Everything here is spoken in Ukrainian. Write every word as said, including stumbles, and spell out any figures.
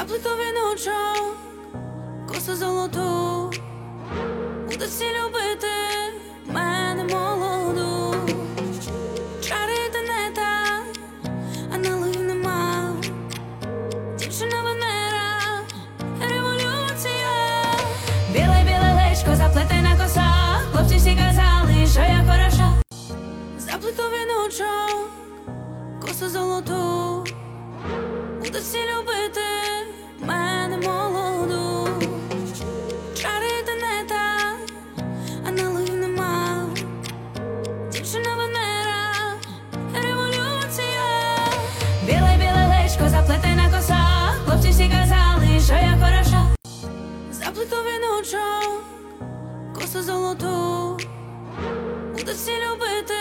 Заплету віночок, косу золоту, буду всі любити мене молоду. Чарити не так, аналогів нема. Дівчина Венера, революція. Біле-біле личко, заплетена коса, хлопці всі казали, що я хороша. Заплету віночок, косу золоту, буду всі любити мене молоду. Чарити не так, аналогів нема. Дівчина Венера, революція. Біле-біле личко, заплетена коса, хлопці всі казали, що я хороша. Заплету віночок, косу золоту, буду всі любити